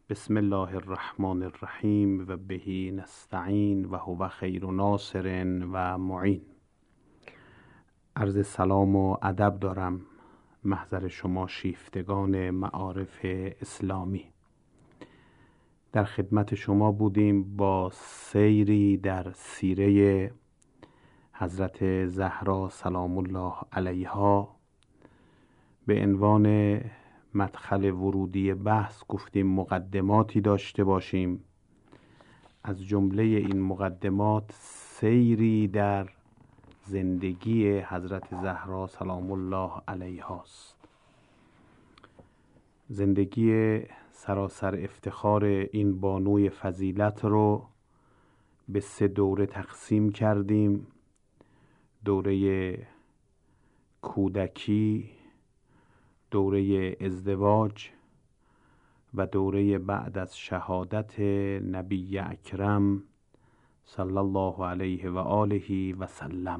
بسم الله الرحمن الرحیم و بهی نستعین و هو خیر ناصر و معین. عرض سلام و ادب دارم محضر شما شیفتگان معارف اسلامی. در خدمت شما بودیم با سیری در سیره حضرت زهرا سلام الله علیها. به عنوان مدخل ورودی بحث گفتیم مقدماتی داشته باشیم. از جمله این مقدمات سیری در زندگی حضرت زهرا سلام الله علیها است. زندگی سراسر افتخار این بانوی فضیلت رو به 3 دوره تقسیم کردیم. دوره کودکی، دوره ازدواج و دوره بعد از شهادت نبی اکرم صلی الله علیه و آله و سلم.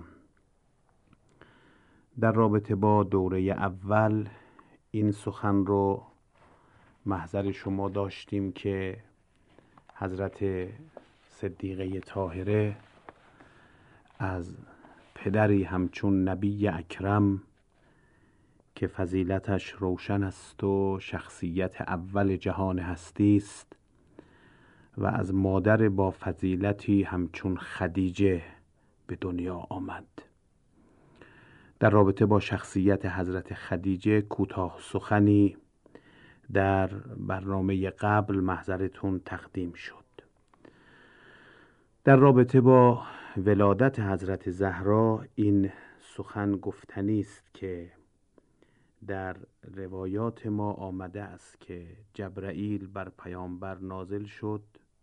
در رابطه با دوره اول این سخن رو محضر شما داشتیم که حضرت صدیقه طاهره از پدری همچون نبی اکرم که فضیلتش روشن است و شخصیت اول جهان هستی است و از مادر با فضیلتی همچون خدیجه به دنیا آمد. در رابطه با شخصیت حضرت خدیجه کوتاه سخنی در برنامه قبل محضرتون تقدیم شد. در رابطه با ولادت حضرت زهرا این سخن گفتنی است که در روایات ما آمده است که جبرائیل بر پیامبر نازل شد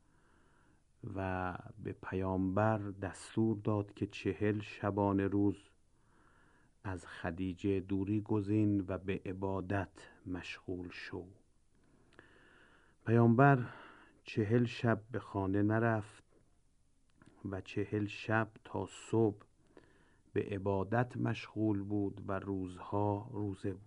و به پیامبر دستور داد که 40 شبانه روز از خدیجه دوری گزین و به عبادت مشغول شو. پیامبر 40 شب به خانه نرفت و 40 شب تا صبح به عبادت مشغول بود و روزها روزه بود.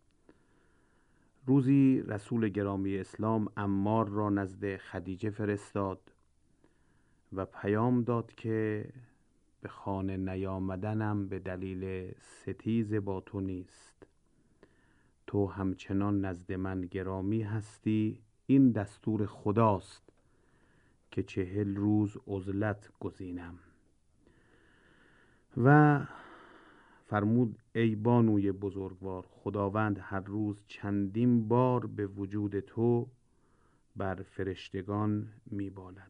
روزی رسول گرامی اسلام عمار را نزد خدیجه فرستاد و پیام داد که به خانه نیامدنم به دلیل ستیز با تو نیست. تو همچنان نزد من گرامی هستی. این دستور خداست که 40 روز عزلت گزینم. و فرمود ای بانوی بزرگوار، خداوند هر روز چندین بار به وجود تو بر فرشتگان میبالد.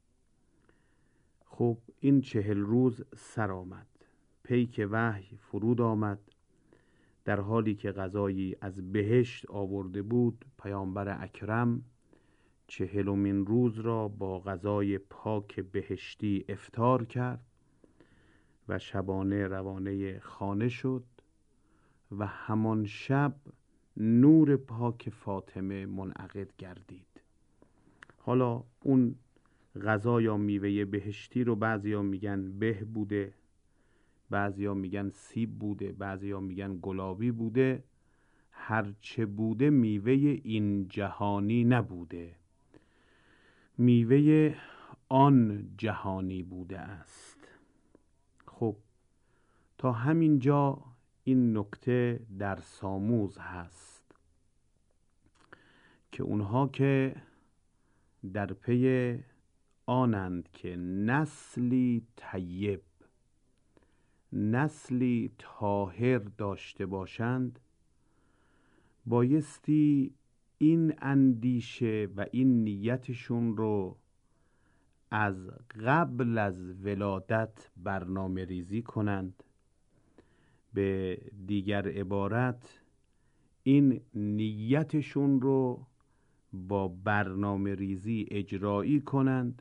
خب این 40 روز سر آمد. پیک وحی فرود آمد. در حالی که غذایی از بهشت آورده بود، پیامبر اکرم 40مین روز را با غذای پاک بهشتی افطار کرد و شبانه روانه خانه شد و همان شب نور پاک فاطمه منعقد گردید. حالا اون غذا یا میوه بهشتی رو بعضیا میگن به بوده، بعضیا میگن سیب بوده، بعضیا میگن گلابی بوده. هرچه بوده میوه این جهانی نبوده، میوه آن جهانی بوده است. خب تا همین جا این نکته در ساموز هست که اونها که در پی آنند که نسلی طیب، نسلی طاهر داشته باشند، بایستی این اندیشه و این نیتشون رو از قبل از ولادت برنامه ریزی کنند. به دیگر عبارت این نیتشون رو با برنامه ریزی اجرایی کنند.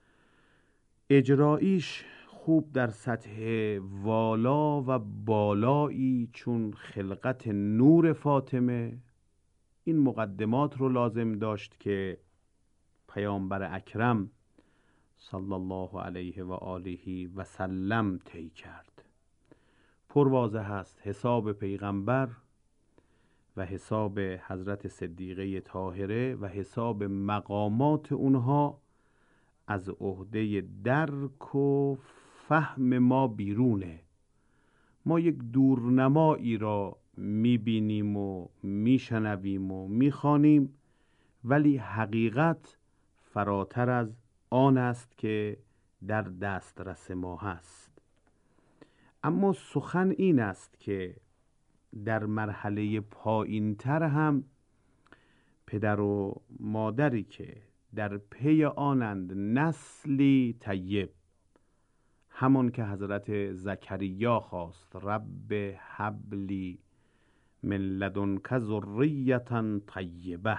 اجراییش خوب در سطح والا و بالایی چون خلقت نور فاطمه این مقدمات رو لازم داشت که پیامبر اکرم صلی الله علیه و آله و سلم طی کرد. پرواضح هست حساب پیغمبر و حساب حضرت صدیقه طاهره و حساب مقامات اونها از عهده درک و فهم ما بیرونه. ما یک دورنمایی را میبینیم و میشنویم و میخوانیم، ولی حقیقت فراتر از آن است که در دسترس ما هست. اما سخن این است که در مرحله پایین‌تر هم پدر و مادری که در پی آنند نسلی طیب، همان که حضرت زکریا خواست رب هب من لدنک ذریة طیبه،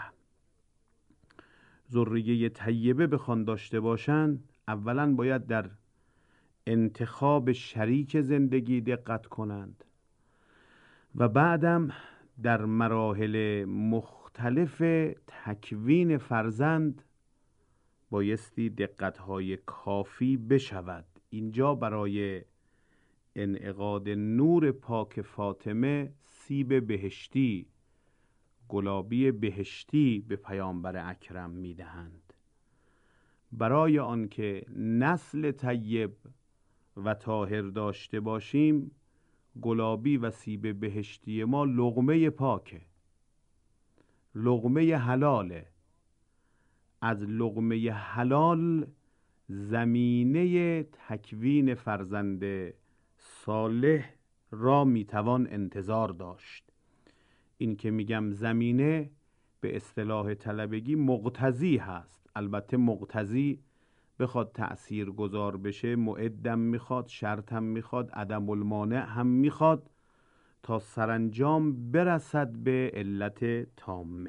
ذریه طیبه بخوان داشته باشند، اولا باید در انتخاب شریک زندگی دقت کنند و بعدم در مراحل مختلف تکوین فرزند بایستی دقت‌های کافی بشود. اینجا برای انعقاد نور پاک فاطمه سیب بهشتی، گلابی بهشتی به پیامبر اکرم میدهند. برای آنکه نسل طیب و طاهر داشته باشیم، گلابی و سیب بهشتی ما لقمه پاکه، لقمه حلاله. از لقمه حلال زمینه تکوین فرزند صالح را میتوان انتظار داشت. این که میگم زمینه به اصطلاح طلبگی مقتضی هست. البته مقتضی بخواد تأثیر گذار بشه معدم میخواد، شرطم میخواد، عدم المانع هم میخواد تا سرانجام برسد به علت تامه.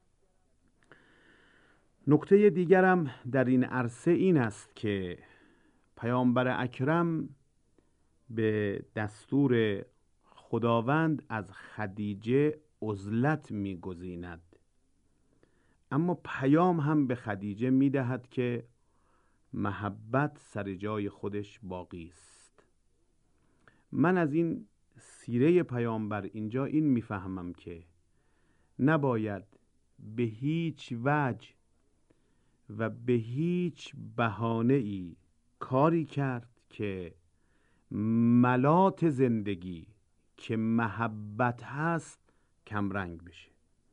نکته دیگرم در این عرصه این است که پیامبر اکرم به دستور خداوند از خدیجه عزلت میگزیند، اما پیام هم به خدیجه میدهد که محبت سر جای خودش باقی است. من از این سیره پیامبر اینجا این میفهمم که نباید به هیچ وجه و به هیچ بهانه‌ای کاری کرد که ملات زندگی که محبت هست کمرنگ بشه،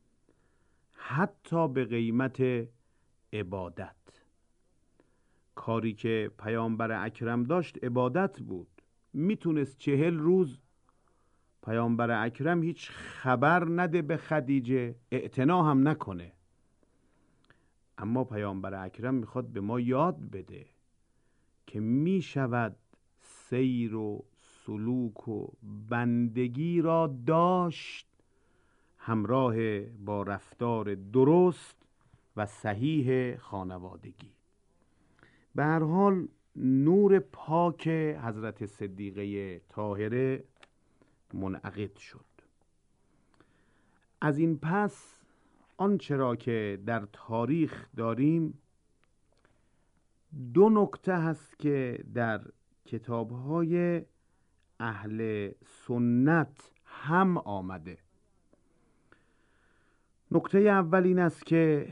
حتی به قیمت عبادت. کاری که پیامبر اکرم داشت عبادت بود. میتونست 40 روز پیامبر اکرم هیچ خبر نده به خدیجه، اعتنا هم نکنه، اما پیامبر اکرم میخواد به ما یاد بده که میشود سیر و سلوک و بندگی را داشت همراه با رفتار درست و صحیح خانوادگی. به هر حال نور پاک حضرت صدیقه طاهره منعقد شد. از این پس آنچه را که در تاریخ داریم 2 نکته هست که در کتاب‌های اهل سنت هم آمده. نکته اول این است که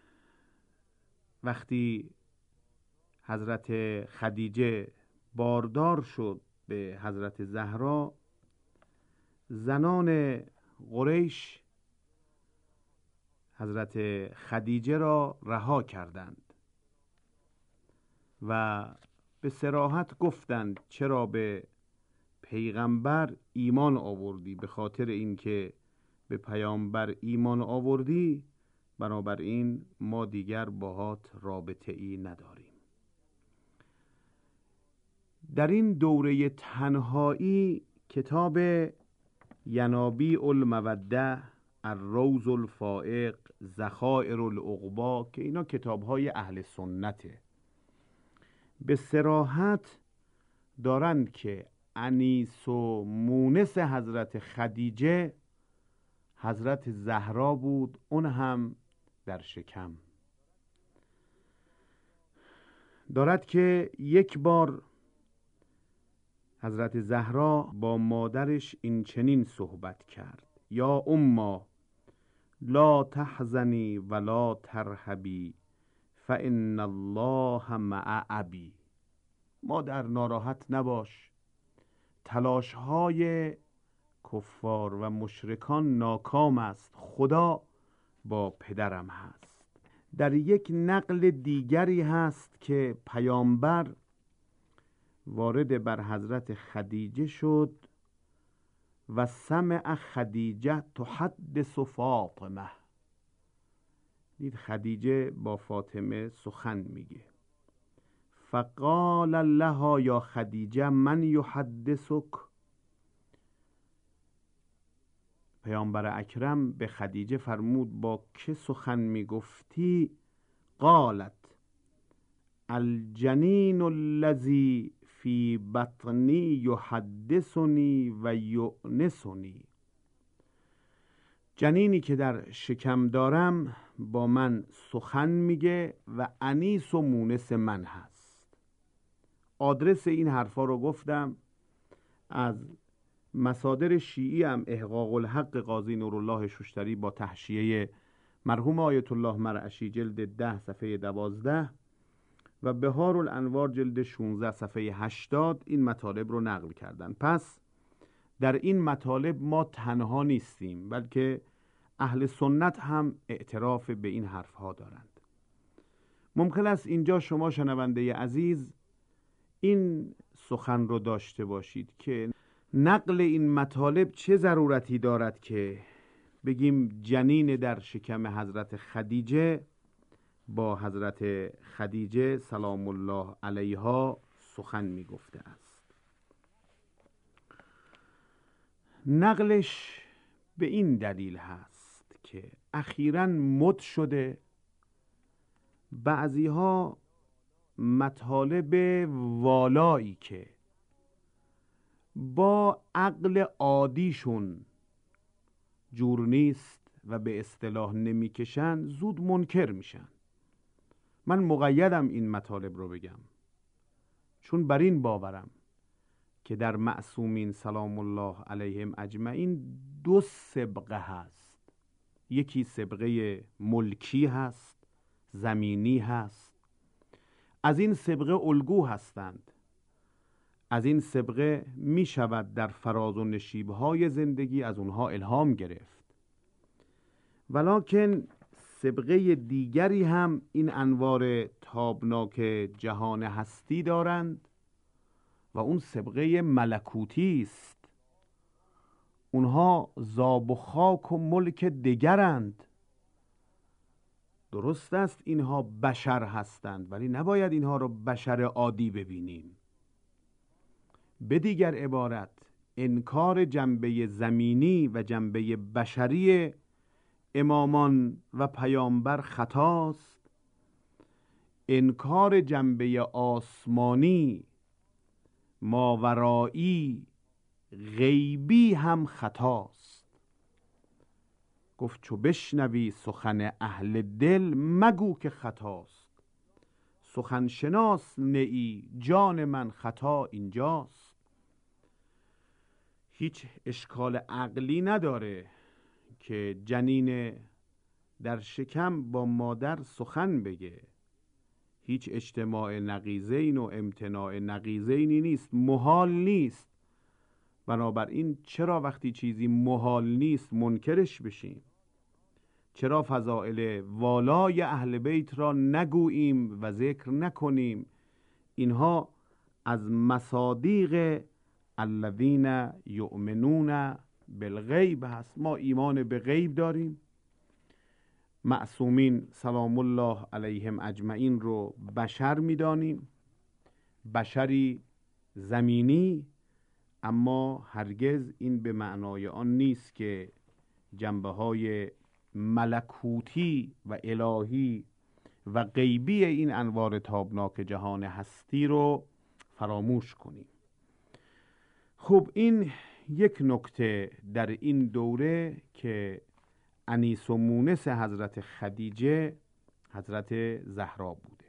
وقتی حضرت خدیجه باردار شد به حضرت زهرا، زنان قریش حضرت خدیجه را رها کردند و به صراحت گفتند چرا به پیغمبر ایمان آوردی؟ به خاطر اینکه به پیامبر ایمان آوردی بنابراین ما دیگر باهات رابطه ای نداریم. در این دوره تنهایی کتاب ینابیع الموده، الروض الفائق، ذخائر العقبی که اینا کتاب‌های اهل سنته، به صراحت دارند که انیس و مونس حضرت خدیجه حضرت زهرا بود، اون هم در شکم. دارد که یک بار حضرت زهرا با مادرش این چنین صحبت کرد: یا اما لا تحزنی ولا ترهبی فان الله مع ابی. مادر ناراحت نباش، تلاش های کفار و مشرکان ناکام است، خدا با پدرم هست. در یک نقل دیگری هست که پیامبر وارد بر حضرت خدیجه شد و سمع خدیجه تحدث فاطمه. دید خدیجه با فاطمه سخن میگه. فقال لها یا خدیجه من یحدثک. پیامبر اکرم به خدیجه فرمود با که سخن میگفتی؟ قالت الجنین الذی فی بطنی یحدثنی و یؤنسنی. جنینی که در شکم دارم با من سخن میگه و انیس و مونس من هست. آدرس این حرفا رو گفتم. از مصادر شیعی هم احقاق الحق قاضی نورالله ششتری با تحشیه مرحوم آیت الله مرعشی جلد 10 صفحه 12 و بهار الانوار جلد 16 صفحه 80 این مطالب رو نقل کردن. پس در این مطالب ما تنها نیستیم، بلکه اهل سنت هم اعتراف به این حرفها دارند. ممکن است اینجا شما شنونده عزیز این سخن رو داشته باشید که نقل این مطالب چه ضرورتی دارد که بگیم جنین در شکم حضرت خدیجه با حضرت خدیجه سلام الله علیها سخن می گفته است. نقلش به این دلیل هست که اخیراً مد شده بعضیها مطالب والایی که با عقل عادیشون جور نیست و به اصطلاح نمیکشن زود منکر میشن. من مقیدم این مطالب رو بگم چون بر این باورم که در معصومین سلام الله علیهم اجمعین 2 سبقه هست. یکی سبقه ملکی هست، زمینی هست. از این سبقه الگو هستند. از این سبقه می شود در فراز و نشیبهای زندگی از اونها الهام گرفت. ولکن سبقه دیگری هم این انوار تابناک جهان هستی دارند و اون سبقه ملکوتی است. اونها زاب و خاک و ملک دگرند. درست است اینها بشر هستند، ولی نباید اینها رو بشر عادی ببینیم. به دیگر عبارت انکار جنبه زمینی و جنبه بشری امامان و پیامبر خطاست. انکار جنبه آسمانی ماورایی غیبی هم خطاست. گفت چو بشنوی سخن اهل دل مگو که خطاست. سخن شناس نئی جان من خطا اینجاست. هیچ اشکال عقلی نداره که جنین در شکم با مادر سخن بگه. هیچ اجتماع نقیضین و امتناع نقیضینی نیست، محال نیست. بنابراین چرا وقتی چیزی محال نیست منکرش بشیم؟ چرا فضائل والای اهل بیت را نگوییم و ذکر نکنیم؟ اینها از مصادیق الذین یؤمنون بالغیب هست. ما ایمان به غیب داریم. معصومین سلام الله علیهم اجمعین رو بشر میدانیم، بشری زمینی، اما هرگز این به معنای آن نیست که جنبه های ملکوتی و الهی و غیبی این انوار تابناک جهان هستی رو فراموش کنیم. خب این یک نکته در این دوره که انیس و مونس حضرت خدیجه حضرت زهرا بوده.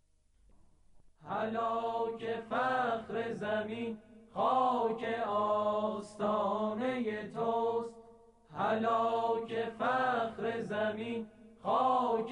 هلاک فخر زمین خاک آستانه توست، هلاک فخر زمین خاک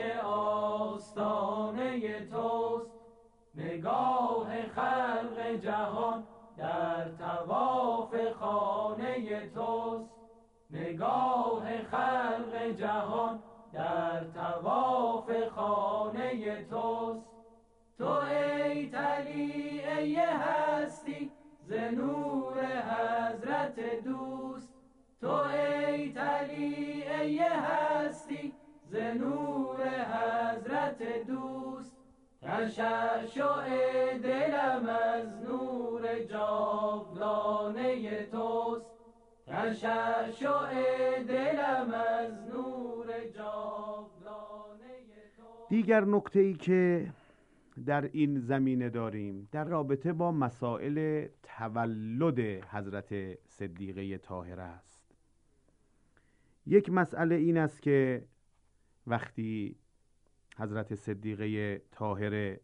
آستانه توست. نگاه خلق جهان در طواف خانه توست. نگاه خلق جهان در طواف خانه توست. تو ای طلیعه هستی ز نور حضرت دوست. تو ای طلیعه هستی ز نور حضرت دوست. تشعشع دلم از نور جاودانه توست. تشعشع دلم از نور جاودانه توست. دیگر نکته‌ای که در این زمینه داریم در رابطه با مسائل تولد حضرت صدیقه طاهره است. یک مسئله این است که وقتی حضرت صدیقه طاهره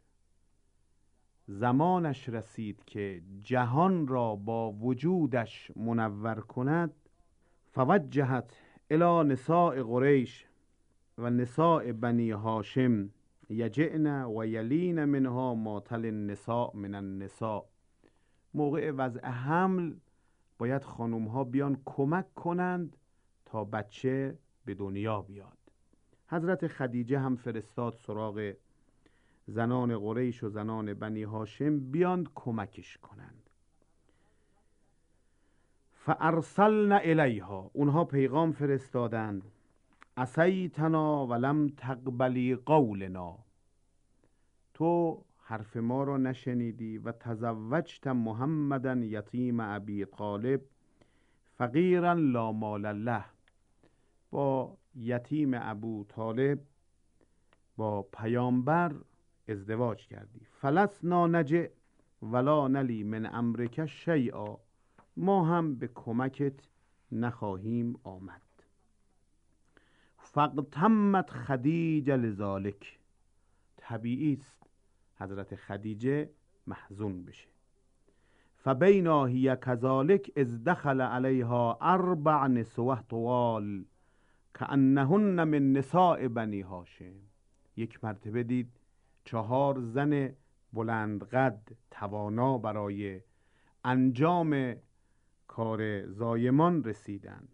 زمانش رسید که جهان را با وجودش منور کند، فوجهت الی نساء قریش و نساء بنی هاشم یجعن و یلین منها ما تلی النساء من النساء. موقع وضع حمل باید خانوم ها بیان کمک کنند تا بچه به دنیا بیاد. حضرت خدیجه هم فرستاد سراغ زنان قریش و زنان بنی هاشم بیان کمکش کنند. فارسلن الیها، اونها پیغام فرستادند، عصیتنا ولم تقبلی قولنا، تو حرف ما را نشنیدی و تزوجت محمدا یتیم ابی طالب فقیرا لا مال له، با یتیم ابو طالب با پیامبر ازدواج کردی. فلسنا نجع ولا نلی من امرک شیئا، ما هم به کمکت نخواهیم آمد. فاغتمت خدیجه لذالک، طبیعی است حضرت خدیجه محزون بشه. فبینا هی کذالک اذ دخل علیها 4 نسوه طوال کأنهن من نساء بنی هاشم. یک مرتبه دید 4 زن بلند قد توانا برای انجام کار زایمان رسیدند.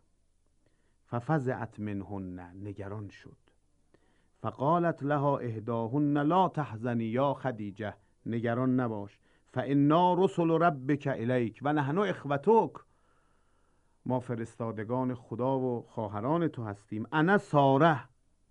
ففزعت منهن، نگران شد. فقالت لها احداهن لا تحزنی یا خدیجه، نگران نباش، فانا رسل ربک الیک و نحن اخوتک، ما فرستادگان خدا و خواهران تو هستیم. انا ساره،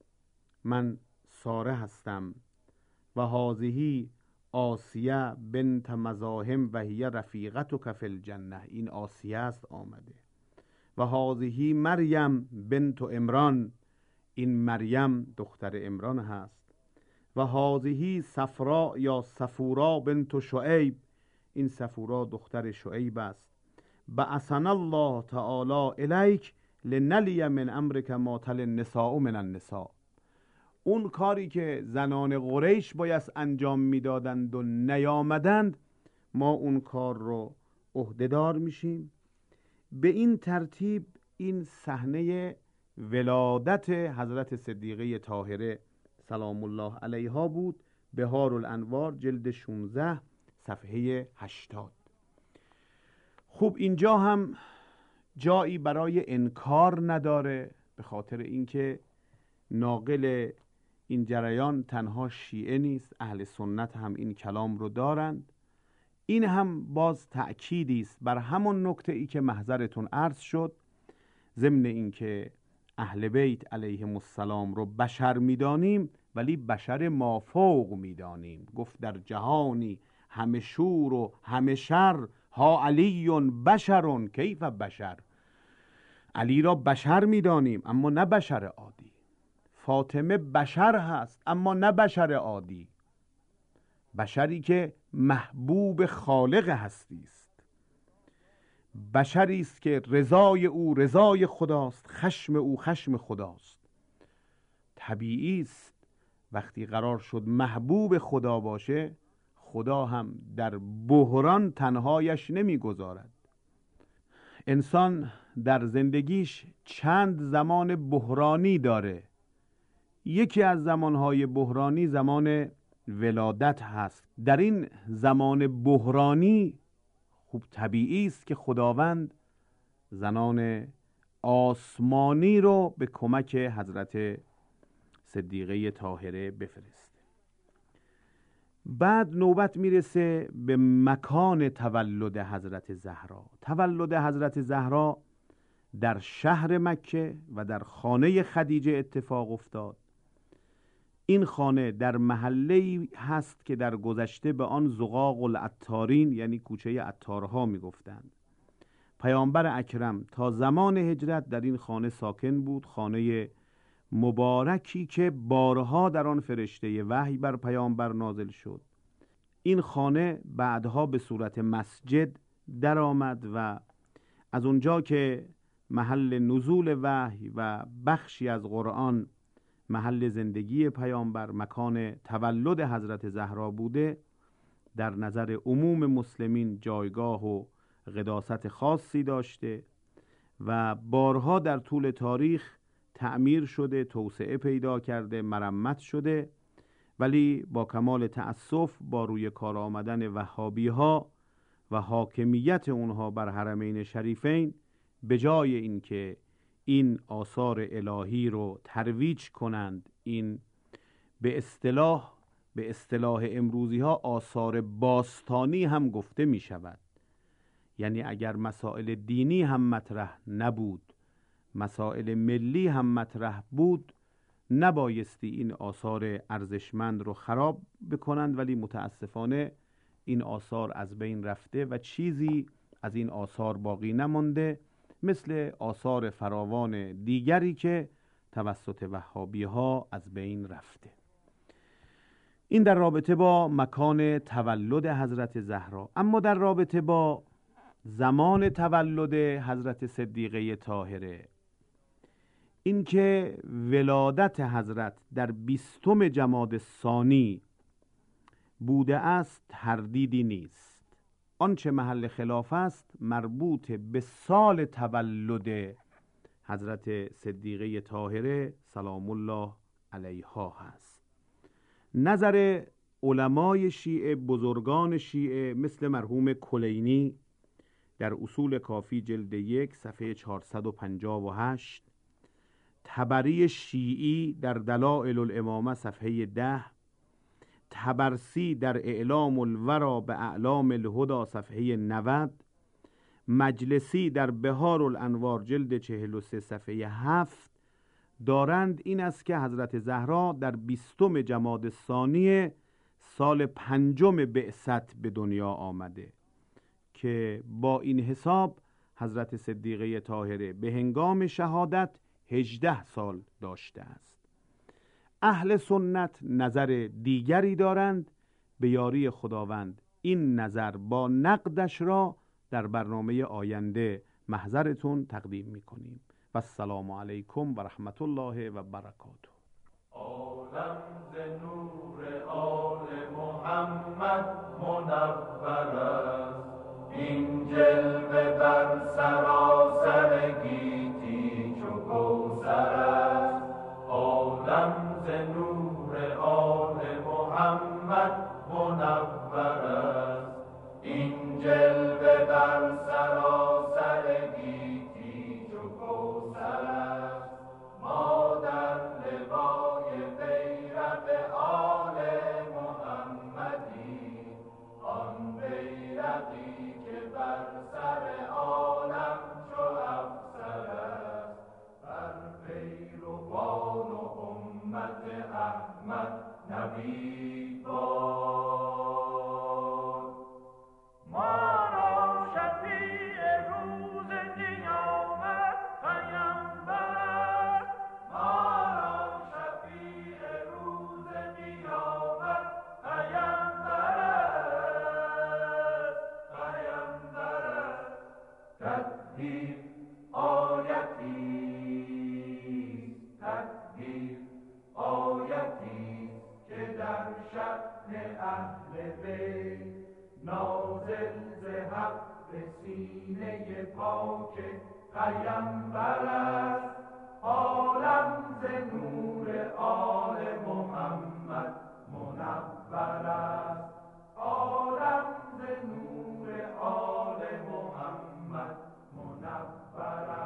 من ساره هستم، و هذه آسیه بنت مزاحم و هی رفیقتک فی الجنه، این آسیه است آمده. و هذه مریم بنت عمران، این مریم دختر عمران هست. و هذه صفرا یا صفورا بنت شعیب، این صفورا دختر شعیب است. بعثنا الله تعالی الیک لنلی من امرک ما تلی النساء من النساء، اون کاری که زنان قریش باید انجام میدادند و نیامدند، ما اون کار رو عهدهدار میشیم. به این ترتیب این صحنه ولادت حضرت صدیقه طاهره سلام الله علیها بود. بهار الانوار جلد 16 صفحه 80. خب اینجا هم جایی برای انکار نداره، به خاطر اینکه ناقل این جریان تنها شیعه نیست، اهل سنت هم این کلام رو دارند. این هم باز تأکیدی است بر همون نکته ای که محضرتون عرض شد، ضمن اینکه اهل بیت علیهم السلام رو بشر میدانیم ولی بشر مافوق میدانیم. گفت در جهانی همه شور و همه شر، ها علی بشر کیف بشر، علی را بشر میدانیم اما نه بشر عادی. فاطمه بشر هست اما نه بشر عادی، بشری که محبوب خالق هستی است، بشری است که رضای او رضای خداست، خشم او خشم خداست. طبیعی است وقتی قرار شد محبوب خدا باشه، خدا هم در بحران تنهایش نمیگذارد. انسان در زندگیش چند زمان بحرانی داره. یکی از زمانهای بحرانی زمان ولادت هست. در این زمان بحرانی خوب طبیعی است که خداوند زنان آسمانی رو به کمک حضرت صدیقه طاهره بفرسته. بعد نوبت میرسه به مکان تولد حضرت زهرا. تولد حضرت زهرا در شهر مکه و در خانه خدیجه اتفاق افتاد. این خانه در محله‌ای هست که در گذشته به آن زقاق العطارین یعنی کوچه عطارها میگفتند. پیامبر اکرم تا زمان هجرت در این خانه ساکن بود، خانه مبارکی که بارها در آن فرشته وحی بر پیامبر نازل شد. این خانه بعدها به صورت مسجد در آمد و از اونجا که محل نزول وحی و بخشی از قرآن محل زندگی پیامبر، مکان تولد حضرت زهرا بوده، در نظر عموم مسلمین جایگاه و قداست خاصی داشته و بارها در طول تاریخ تعمیر شده، توسعه پیدا کرده، مرمت شده، ولی با کمال تأسف با روی کار آمدن وهابی ها و حاکمیت اونها بر حرمین شریفین، به جای اینکه این آثار الهی رو ترویج کنند، این به اصطلاح امروزی ها آثار باستانی هم گفته می شود. یعنی اگر مسائل دینی هم مطرح نبود، مسائل ملی هم مطرح بود، نبایستی این آثار ارزشمند رو خراب بکنند، ولی متاسفانه این آثار از بین رفته و چیزی از این آثار باقی نمانده، مثل آثار فراوان دیگری که توسط وهابی ها از بین رفته. این در رابطه با مکان تولد حضرت زهرا. اما در رابطه با زمان تولد حضرت صدیقه طاهره، این که ولادت حضرت در 20 جمادی الثانی بوده است تردیدی نیست. آنچه محل خلاف است مربوط به سال تولد حضرت صدیقه طاهره سلام الله علیها هست. نظر علمای شیعه، بزرگان شیعه مثل مرحوم کلینی در اصول کافی جلد 1 صفحه 458، طبری شیعی در دلائل الامامه صفحه 10، طبرسی در اعلام الورا به اعلام الهدى صفحه 90، مجلسی در بهار الانوار جلد 43 صفحه 7 دارند این است که حضرت زهرا در 20 جمادی الثانی سال 5 بعثت به دنیا آمده که با این حساب حضرت صدیقه طاهره به هنگام شهادت 18 سال داشته است. اهل سنت نظر دیگری دارند. به یاری خداوند این نظر با نقدش را در برنامه آینده محضرتون تقدیم میکنیم. و السلام علیکم و رحمت الله و برکاته. عالم ز نور آل محمد منور است، این جلوه بر سراسر گیتی چو کوثر است. عالم ز نور آل محمد منور است، این جلوه بر سراسر گیتی چو کوثر است. ما در لوای بیرق آل محمدی، آن بیرقی که بر سر عالم چو افسر است. بر پیروان و امت احمد نوید باد. ما را شفیع روز قیامت پیامبر، ما را شفیع روز قیامت پیامبر است، پیامبر است. تطهیر آیتی است، تطهیر آیتی است که در شأن اهل بیت نازل ز حق به سینه پاک پیامبر است. عالم ز نور آل محمد منور است. عالم ز نور آل محمد منور است.